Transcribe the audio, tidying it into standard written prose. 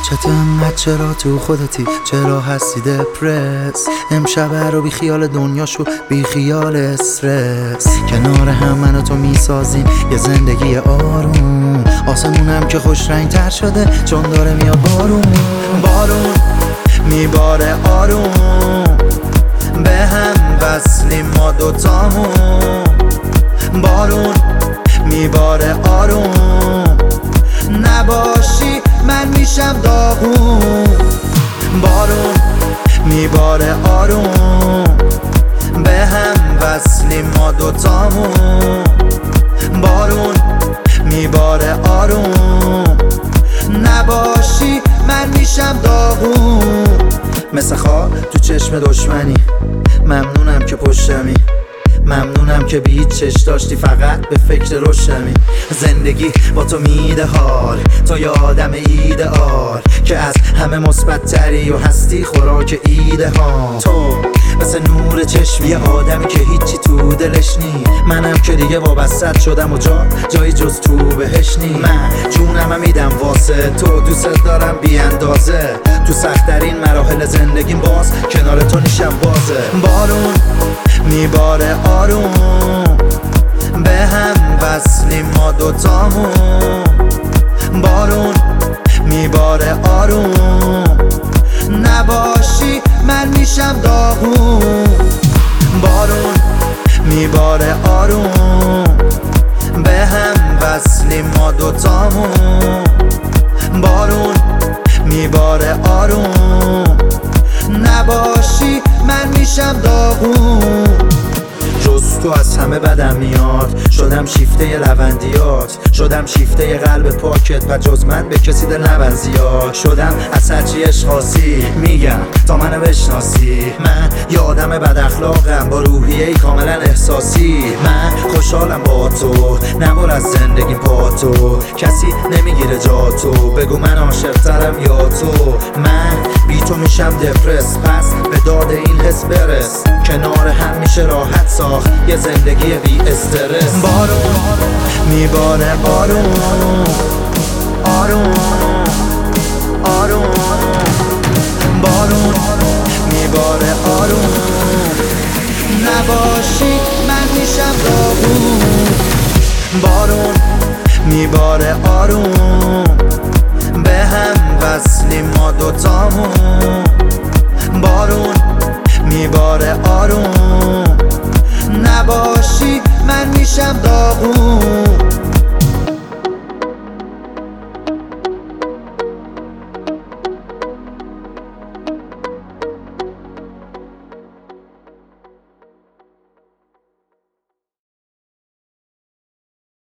چطور چرا تو خودتی، چرا هستی دپرس؟ امشب رو بی خیال دنیاشو، بی خیال استرس. کنار هم من و تو میسازیم یه زندگی آروم، آسمونم که خوش رنگ تر شده چون داره میاد بارون. بارون میباره آروم، به هم وصلیم ما دوتامون. بارون میباره آروم، نباشی من میشم داغون. بارون میباره آروم، به هم وصلیم ما دوتامون. بارون میباره آروم، نباشی من میشم داغون. مثل خواب تو چشم دشمنی، ممنونم که پشتمی، ممنونم که بی چش داشتی فقط به فکر روشنمی. زندگی با تو میده حال، تو یه آدم ایدئال که از همه مثبت تری و هستی خوراک ایده ها. تو مثل نور چشمی، یه آدمی که هیچی تو دلش نی. منم که دیگه وابستت شدم و جایی جز تو بهش نی. من جونم میدم واسه تو، دوست دارم بی اندازه. تو سخت‌ترین مراحل زندگیم باز کنار تو نیشم بازه. بارون میباره آروم، به هم وصلیم ما دوتامون. بارون میباره آروم، نباشی من میشم داغون. بارون میباره آروم، به هم وصلیم ما دوتامون. بارون میباره آروم، نباشی من میشم داغون. جز تو از همه بدم میاد، شدم شیفته لوندیات، شدم شیفته قلب پاکت و جز من به کسی دل نبند زیاد. شدم از هرچی اشخاصی میگم تا منو بشناسی. من یه آدم بد اخلاقم با روحیه‌ای کاملا احساسی. من خوشحالم با تو، نبر از زندگی پا تو. کسی نمیگیره جا تو، بگو من عاشق‌ترم یا تو. من بی تو میشم دپرس، پس به داد این حس برس. کنار هم میشه راحت ساخت یه زندگی بی استرس. بارون میباره آروم، آروم آروم. بارون میباره آروم، نباشی من میشم داغون. بارون میباره آروم، به هم وصلیم ما دوتامون. بارون میباره آروم، نباشی من میشم داغون.